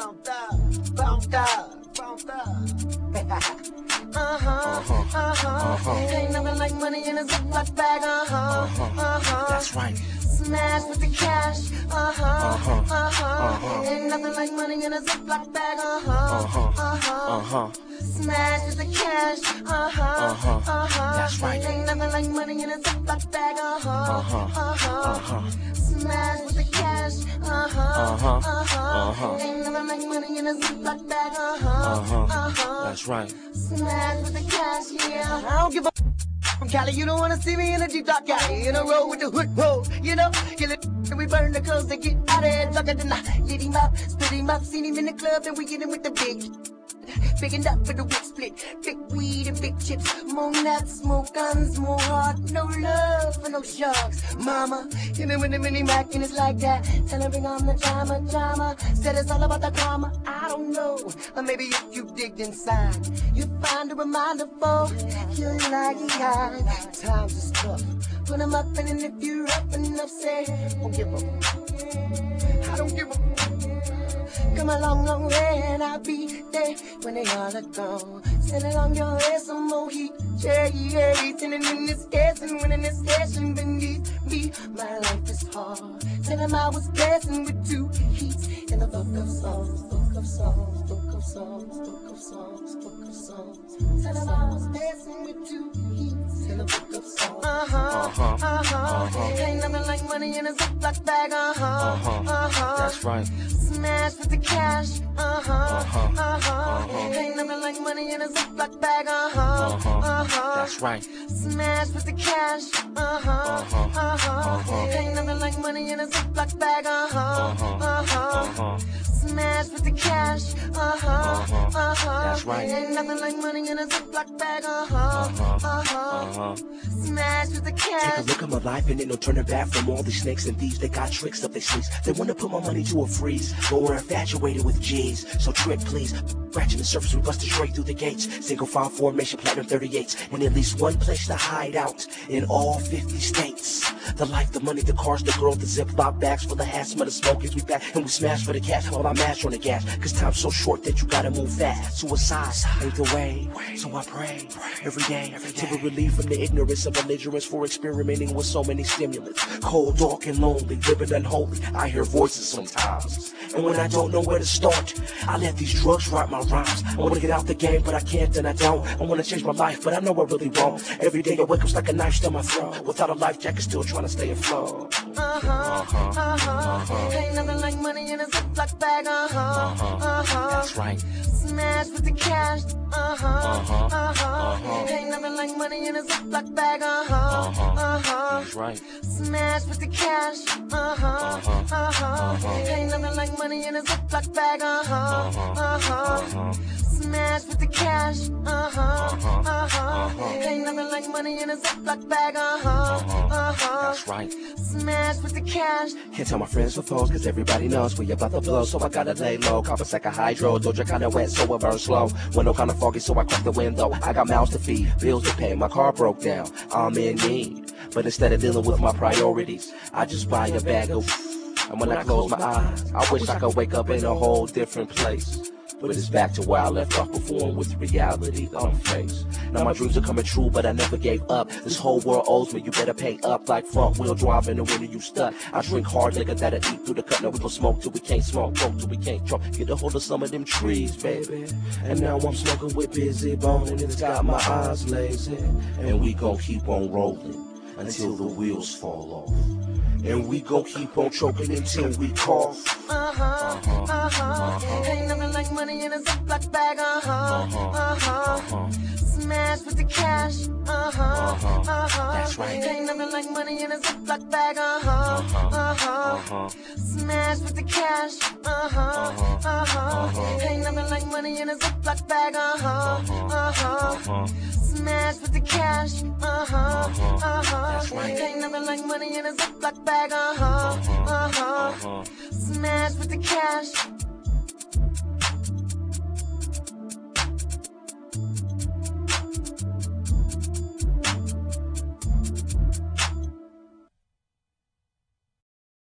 Ain't nothing like money in a Ziploc bag, That's right. Smash with the cash, Ain't nothing like money in a Ziploc bag, Smash with the cash, That's right. Ain't nothing like money in a Ziploc bag, Smash with the cash, Ain't nothing like money in a Ziploc bag, That's right. Smash with the cash, yeah. I don't give a from Cali, you don't wanna see me in a G-Block alley, in a row with the hood roll, you know, kill it, and we burn the clothes and get out of here, darker than I lit him up, split him up, seen him in the club, and we get him with the big enough for the wig split, big weed and big chips, more nuts, more guns, more heart, no love for no sharks, mama, hit him with a mini Mac and it's like that, tell him bring on the drama, said it's all about the karma, I don't know, or maybe if you digged inside, you find a reminder for your lifetime, times is tough, put them up and if you're up enough, say, don't give up, I don't give up. Come a long, long way and I'll be there when they all are gone. Send it on your head some more heat, yeah. Sending in this gas and winning this cash and beneath me, my life is hard. Tell them I was dancing with two heats in the book of songs. Tell them I was dancing with two heats in the book of songs. Ain't nothing like money in a Ziploc bag, That's right. Smash with the cash, Ain't nothing like money in a Ziploc bag, That's right. Smash with the cash, Ain't nothing like money in a Ziploc bag, Smash with the cash, That's right. Ain't nothing like money in a Ziploc bag, Smash with the cash. Take a look at my life and ain't no turning back from all these snakes and thieves. They got tricks up their sleeves. They wanna put my money to a freeze, but we're infatuated with G's. So trick, please. Scratching the surface, we busted straight through the gates. Single file formation, platinum 38s, and at least one place to hide out in all 50 states. The life, the money, the cars, the girl, the Ziploc bags for the hats, smell the smoke as we back, and we smash for the cash while I mash on the gas. Cause time's so short that you gotta move fast. Suicide ain't the way, so I pray every day to be relieved from the ignorance of belligerence for experimenting with so many stimulants. Cold, dark, and lonely, living unholy. I hear voices sometimes, and when I don't know where to start, I let these drugs write my rhymes. I wanna get out the game, but I can't and I don't. I wanna change my life, but I know I really won't. Every day I wake up like a knife still my throat. Without a life jacket, still trying to stay afloat. Ain't nothing like money in a Ziploc bag, That's right. Smash with the cash, Ain't nothing like money in a Ziploc bag, That's right. Smash with the cash, Ain't nothing like money in a Ziploc bag, Smash with the cash, Ain't nothing like money in a Ziploc bag, That's right. Smash with the cash. Can't tell my friends or foes, cause everybody knows we about to blow. So I gotta lay low, cop a sack of hydro. Doja kinda wet, so it burns slow. Window kinda foggy, so I crack the window. I got mouths to feed, bills to pay, my car broke down. I'm in need, but instead of dealing with my priorities, I just buy a bag of and when I close my eyes, I wish I could wake up in a whole different place. But it's back to where I left off before, with reality unfaced. Now my dreams are coming true, but I never gave up. This whole world owes me, you better pay up. Like front wheel drive in the winter you stuck. I drink hard liquor that'll eat through the cut. Now we gon' smoke till we can't smoke, broke till we can't choke. Get a hold of some of them trees, baby. And now I'm smoking with Busy Bone, and it's got my eyes lazy. And we gon' keep on rolling until the wheels fall off. And we gon' keep on choking until we cough. Ain't nothing like money in a Ziploc bag, Smash with the cash, That's right. Ain't nothing like money in a Ziploc bag, Smash with the cash, Ain't nothing like money in a Ziploc bag, Smash with the cash, That's right. Ain't nothing like money in a Ziploc bag, Smash with the cash.